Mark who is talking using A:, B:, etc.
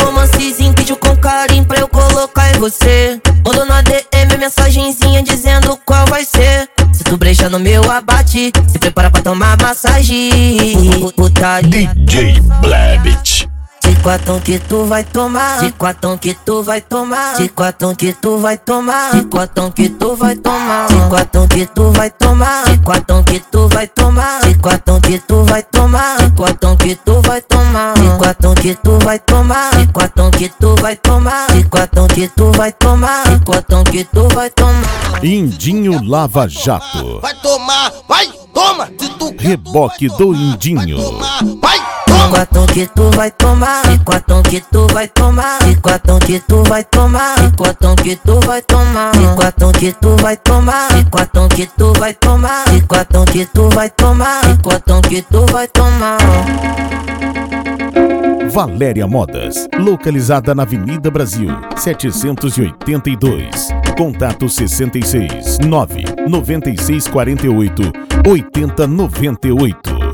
A: romancezinho, vídeo com carinho pra eu colocar em você. Mando na DM mensagenzinha dizendo qual vai ser. Se tu brecha no meu abate, se prepara pra tomar massagem. Putaria
B: DJ Blebit.
A: de quatão que tu vai tomar, de quatão que tu vai tomar, de quatão que tu vai tomar, de quatão que tu vai tomar, de quatão que tu vai tomar, de quatão que tu vai tomar, de quatão que tu vai tomar, de quatão que tu vai tomar, de quatão que tu vai tomar, de quatão que tu vai tomar, de quatão que tu vai tomar, de quatão que tu vai tomar.
C: Indinho Lava Jato.
D: Vai tomar, vai, toma, se tu
C: Reboque do Indinho.
D: vai,
A: De quatão que tu vai tomar, de quatão que tu vai tomar, de quatão que tu vai tomar, de quatão que tu vai tomar, de quatão que tu vai tomar, de quatão que tu vai tomar, de quatão que tu vai tomar, de quatão que tu vai tomar.
C: Valéria Modas, localizada na Avenida Brasil, 782. Contato 66 9 9648 8098.